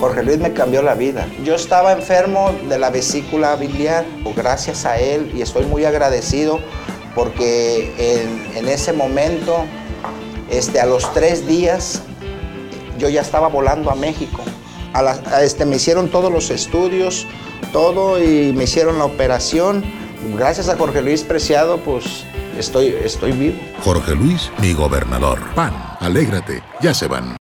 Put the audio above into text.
Jorge Luis me cambió la vida. Yo estaba enfermo de la vesícula biliar, gracias a él, y estoy muy agradecido porque en ese momento, a los 3 días, yo ya estaba volando a México. Me hicieron todos los estudios, todo, y me hicieron la operación. Gracias a Jorge Luis Preciado, pues estoy vivo. Jorge Luis, mi gobernador. PAN, alégrate, ya se van.